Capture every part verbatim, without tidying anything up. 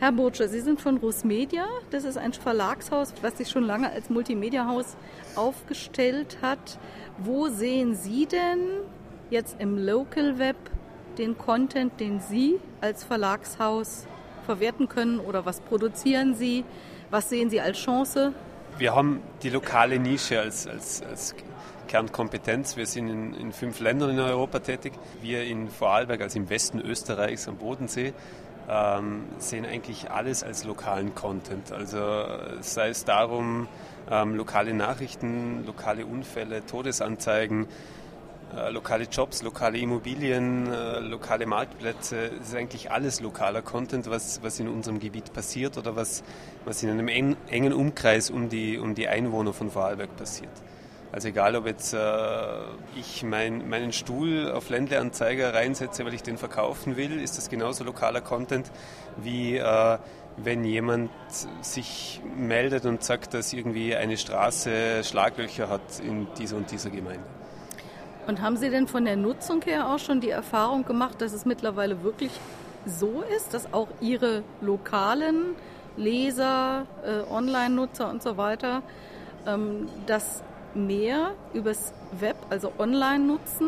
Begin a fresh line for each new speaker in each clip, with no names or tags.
Herr Burtscher, Sie sind von RusMedia. Das ist ein Verlagshaus, was sich schon lange als Multimedia-Haus aufgestellt hat. Wo sehen Sie denn jetzt im Local Web den Content, den Sie als Verlagshaus verwerten können, oder was produzieren Sie? Was sehen Sie als Chance?
Wir haben die lokale Nische als, als, als Kernkompetenz. Wir sind in, in fünf Ländern in Europa tätig. Wir in Vorarlberg, also im Westen Österreichs am Bodensee, ähm, sehen eigentlich alles als lokalen Content. Also sei es darum, ähm, lokale Nachrichten, lokale Unfälle, Todesanzeigen, äh, lokale Jobs, lokale Immobilien, äh, lokale Marktplätze. Es ist eigentlich alles lokaler Content, was, was in unserem Gebiet passiert oder was, was in einem en, engen Umkreis um die, um die Einwohner von Vorarlberg passiert. Also egal, ob jetzt äh, ich mein, meinen Stuhl auf Ländle-Anzeiger reinsetze, weil ich den verkaufen will, ist das genauso lokaler Content, wie äh, wenn jemand sich meldet und sagt, dass irgendwie eine Straße Schlaglöcher hat in dieser und dieser Gemeinde.
Und haben Sie denn von der Nutzung her auch schon die Erfahrung gemacht, dass es mittlerweile wirklich so ist, dass auch Ihre lokalen Leser, äh, Online-Nutzer und so weiter, ähm, das mehr übers Web, also online nutzen,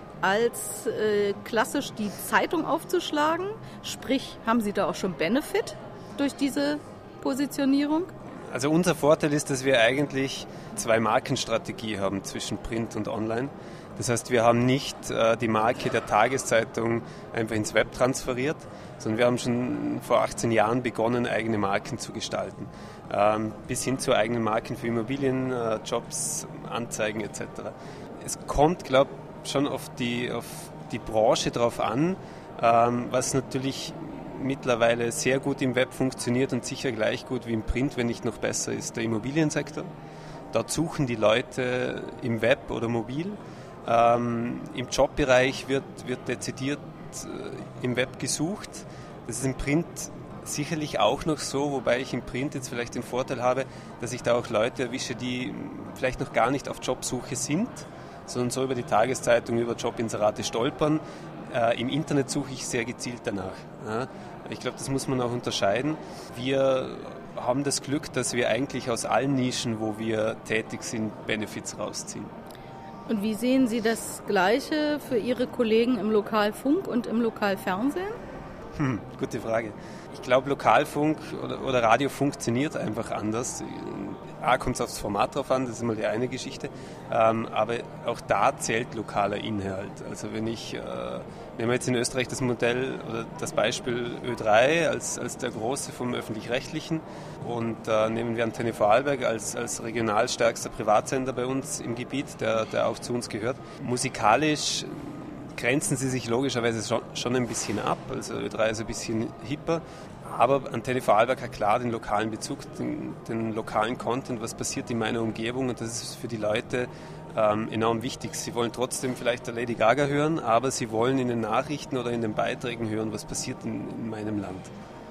als äh, klassisch die Zeitung aufzuschlagen? Sprich, haben Sie da auch schon Benefit durch diese Positionierung?
Also unser Vorteil ist, dass wir eigentlich zwei Markenstrategie haben zwischen Print und Online. Das heißt, wir haben nicht äh, die Marke der Tageszeitung einfach ins Web transferiert, sondern wir haben schon vor achtzehn Jahren begonnen, eigene Marken zu gestalten. Ähm, bis hin zu eigenen Marken für Immobilien, äh, Jobs, Anzeigen et cetera. Es kommt, glaube ich, schon auf die, auf die Branche drauf an, ähm, was natürlich mittlerweile sehr gut im Web funktioniert und sicher gleich gut wie im Print, wenn nicht noch besser, ist der Immobiliensektor. Dort suchen die Leute im Web oder mobil. Ähm, Im Jobbereich wird, wird dezidiert äh, im Web gesucht. Das ist im Print sicherlich auch noch so, wobei ich im Print jetzt vielleicht den Vorteil habe, dass ich da auch Leute erwische, die vielleicht noch gar nicht auf Jobsuche sind, sondern so über die Tageszeitung, über Jobinserate stolpern. Äh, Im Internet suche ich sehr gezielt danach. Ja. Ich glaube, das muss man auch unterscheiden. Wir haben das Glück, dass wir eigentlich aus allen Nischen, wo wir tätig sind, Benefits rausziehen.
Und wie sehen Sie das Gleiche für Ihre Kollegen im Lokalfunk und im Lokalfernsehen?
Hm, gute Frage. Ich glaube, Lokalfunk oder, oder Radio funktioniert einfach anders. A, kommt es aufs Format drauf an, das ist mal die eine Geschichte. Ähm, aber auch da zählt lokaler Inhalt. Also wenn ich, äh, wir haben jetzt in Österreich das Modell oder das Beispiel Ö drei als, als der Große vom Öffentlich-Rechtlichen und äh, nehmen wir Antenne Vorarlberg als, als regional stärkster Privatsender bei uns im Gebiet, der, der auch zu uns gehört. Musikalisch grenzen sie sich logischerweise schon, schon ein bisschen ab, also Ö drei ist ein bisschen hipper, aber Antenne Vorarlberg hat klar den lokalen Bezug, den, den lokalen Content, was passiert in meiner Umgebung, und das ist für die Leute ähm, enorm wichtig. Sie wollen trotzdem vielleicht der Lady Gaga hören, aber sie wollen in den Nachrichten oder in den Beiträgen hören, was passiert in, in meinem Land.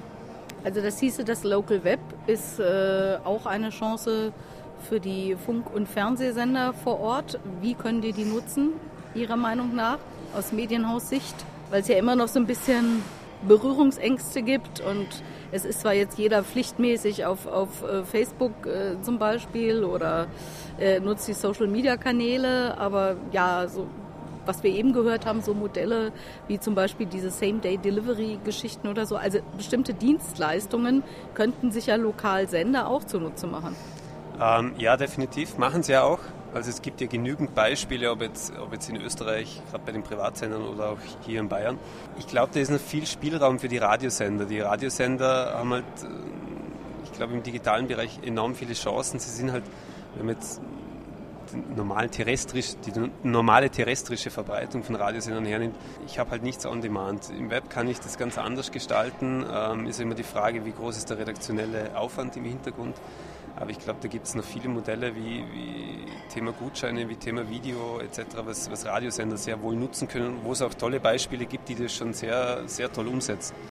Also das hieße, das Local Web ist äh, auch eine Chance für die Funk- und Fernsehsender vor Ort. Wie können die die nutzen, Ihrer Meinung nach? Aus Medienhaussicht, weil es ja immer noch so ein bisschen Berührungsängste gibt, und es ist zwar jetzt jeder pflichtmäßig auf, auf äh, Facebook äh, zum Beispiel oder äh, nutzt die Social-Media-Kanäle, aber ja, so was wir eben gehört haben, so Modelle wie zum Beispiel diese Same-Day-Delivery-Geschichten oder so, also bestimmte Dienstleistungen könnten sich ja Lokalsender auch zunutze machen.
Ähm, ja, definitiv, machen sie ja auch. Also es gibt ja genügend Beispiele, ob jetzt, ob jetzt in Österreich, gerade bei den Privatsendern oder auch hier in Bayern. Ich glaube, da ist noch viel Spielraum für die Radiosender. Die Radiosender haben halt, ich glaube, im digitalen Bereich enorm viele Chancen. Sie sind halt, wenn man jetzt die normale terrestrische, die normale terrestrische Verbreitung von Radiosendern hernimmt, ich habe halt nichts on demand. Im Web kann ich das ganz anders gestalten. Ähm, ist immer die Frage, wie groß ist der redaktionelle Aufwand im Hintergrund. Aber ich glaube, da gibt es noch viele Modelle wie, wie Thema Gutscheine, wie Thema Video et cetera, was, was Radiosender sehr wohl nutzen können, wo es auch tolle Beispiele gibt, die das schon sehr, sehr toll umsetzen.